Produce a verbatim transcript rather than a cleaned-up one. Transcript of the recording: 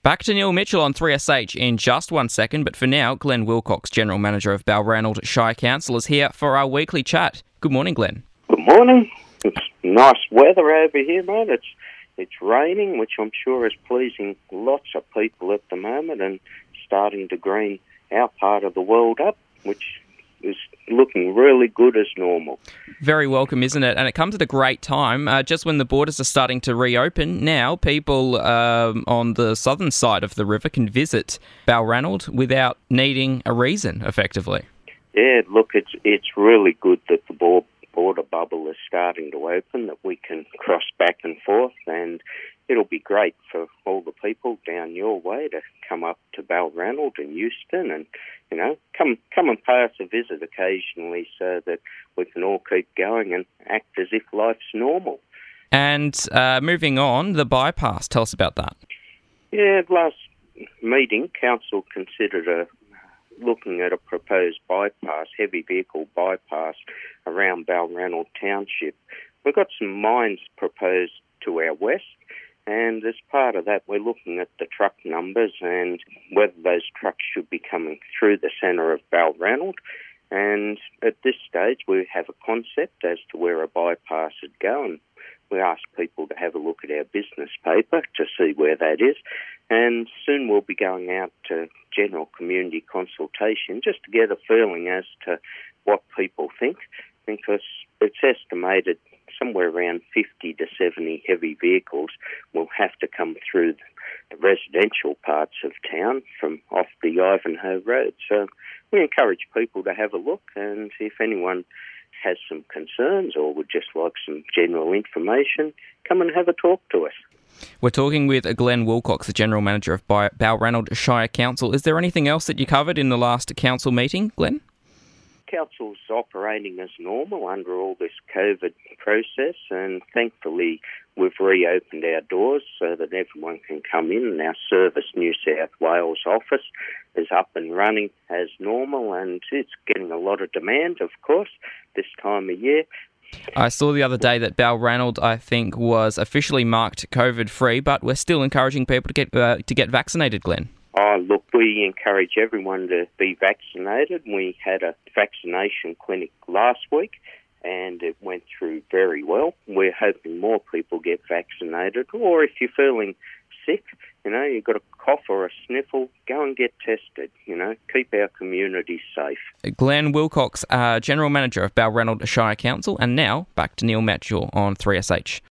Back to Neil Mitchell on three S H in just one second, but for now, Glenn Wilcox, General Manager of Balranald Shire Council, is here for our weekly chat. Good morning, Glenn. Good morning. It's nice weather over here, mate. It's it's raining, which I'm sure is pleasing lots of people at the moment and starting to green our part of the world up, which is looking really good as normal. Very welcome, isn't it? And it comes at a great time, uh, just when the borders are starting to reopen. Now, people um, on the southern side of the river can visit Balranald without needing a reason, effectively. Yeah, look, it's it's really good that the border bubble is starting to open, that we can cross back and forth, and it'll be great for all the people down your way to come up to Balranald and Euston and, you know, come come and pay us a visit occasionally so that we can all keep going and act as if life's normal. And uh, moving on, the bypass, tell us about that. Yeah, last meeting, Council considered a looking at a proposed bypass, heavy vehicle bypass around Balranald Township. We've got some mines proposed to our west, and as part of that we're looking at the truck numbers and whether those trucks should be coming through the centre of Balranald. And at this stage we have a concept as to where a bypass would go, and we ask people to have a look at our business paper to see where that is. And soon we'll be going out to general community consultation just to get a feeling as to what people think, because it's estimated somewhere around fifty to seventy heavy vehicles will have to come through the residential parts of town from off the Ivanhoe Road. So we encourage people to have a look, and if anyone has some concerns or would just like some general information, come and have a talk to us. We're talking with Glenn Wilcox, the General Manager of Balranald Shire Council. Is there anything else that you covered in the last council meeting, Glenn? Council's operating as normal under all this COVID process, and thankfully we've reopened our doors so that everyone can come in, and our Service New South Wales office is up and running as normal, and it's getting a lot of demand, of course, this time of year. I saw the other day that Balranald, I think, was officially marked COVID-free, but we're still encouraging people to get uh, to get vaccinated, Glenn. Oh, look, we encourage everyone to be vaccinated. We had a vaccination clinic last week, and it went through very well. We're hoping more people get vaccinated, or if you're feeling sick, you know, you've got a cough or a sniffle, go and get tested, you know, keep our community safe. Glenn Wilcox, uh, General Manager of Balranald Shire Council, and now back to Neil Mitchell on three S H.